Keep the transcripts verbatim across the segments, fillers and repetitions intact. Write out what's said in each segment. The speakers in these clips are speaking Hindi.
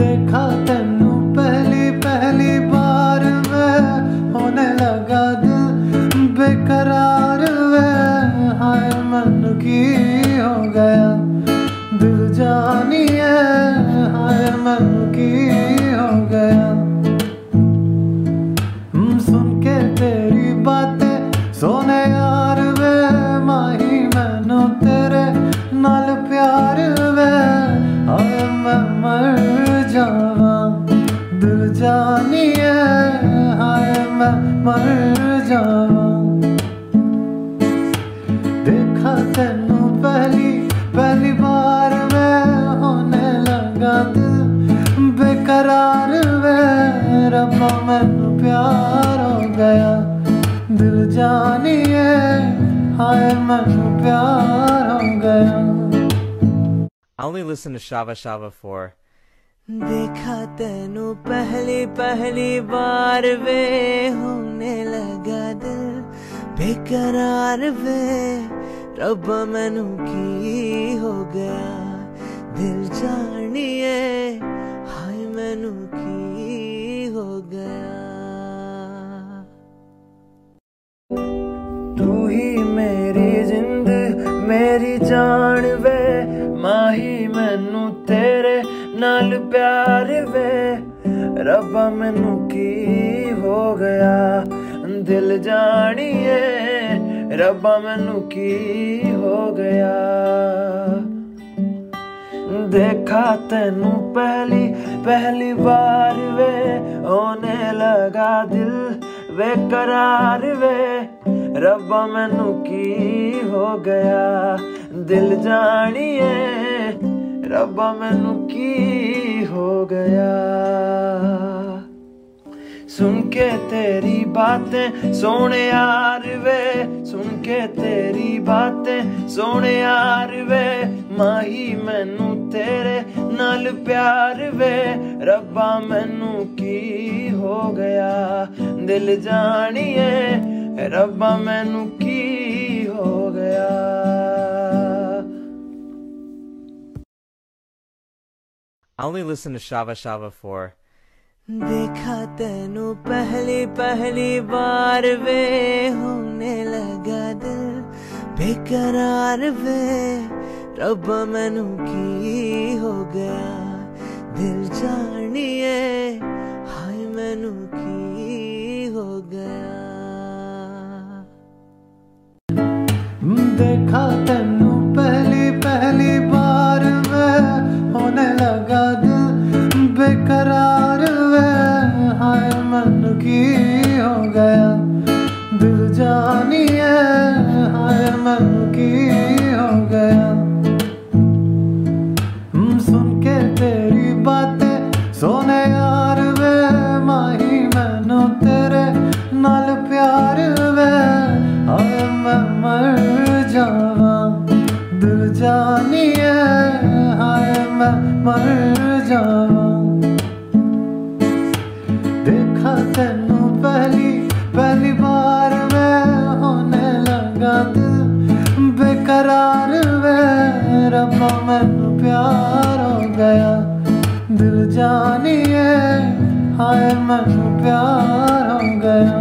देखा तेनू पहली पहली बार वे होने लगा दिल बेकरार वे हाय मन की हो गया दिल जानिए हाय मन की हो गया सुन के तेरी बातें सोने यार वे माही मैनू तेरे नाल प्यार वे हाय मैं मर जावा दिल जानिए हाय मैं मर जावा देखा तेनू पहली पहली बार वे होने लगा दिल बेकरार वे रब्बा मैनू प्यार हो गया दिल जानिए हाय मैनू प्यार हो गया। I only listen to Shava Shava for देखा तेनू पहली पहली बार वे होने लगा दिल बेकरार वे रब्बा मैनू की हो गया दिल जानिए हाय मैनू की हो गया। तू ही मेरी जिंद मेरी जान वे माही मैनू तेरे नाल प्यार वे रब्बा मैनू की हो गया दिल जानिए रब्बा मैनू की हो गया। देखा तेनू पहली पहली बार वे होने लगा दिल बेकरार वे रब्बा मैनू की हो गया दिल जानिए रब्बा मैनू की हो गया। सुन के तेरी बातें सोने यार वे सुन के तेरी बातें सोने यार वे माही मैनू तेरे नाल प्यार वे रब्बा मैनू की हो गया दिल जानिए रब्बा मैनू की हो गया। I only listen to Shava Shava for देखा तेनू पहली पहली बार वे होने लगा दिल बेकरार वे रब्बा मैनू की हो गया दिल जानिए हाय मैनू की हो गया। देखा तेनू पहली पहली बार वे होने लगा दिल बेकरार वे हाय मन की हो गया दिल जानिए हाय मन की हो गया। सुन के तेरी बातें सोने यार वे माही मैनू तेरे नाल प्यार वे हाय मैं मर जावा दिल जानिए हाय मैं मर जावा। देखा तेनू पहली पहली बार वे होने लगा दिल बेकरार वे रब्बा मैनू प्यार हो गया दिल जानिए हाय मैनू प्यार हो गया।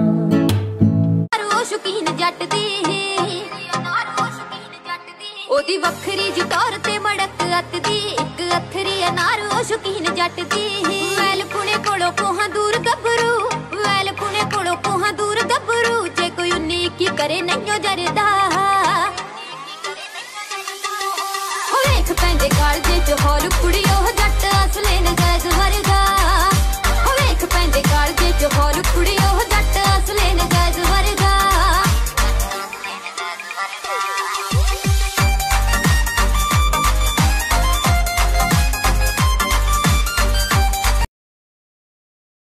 ओदी वखरी जी तौर ते मड़क अत दी एक अथरी अनार ओ शौकीन जट दी वैल पुणे कोलों कोहां दूर गबरू वैल पुणे कोलों कोहां दूर गबरू जे कोई उन्नी की करे नहियो जरदा ओ वेख पैंदे कालजे च हौल कुड़ियो जट असले नजायज वरगा ओ वेख पैंदे कालजे च हौल कुड़ियो जट असले नजायज वरगा।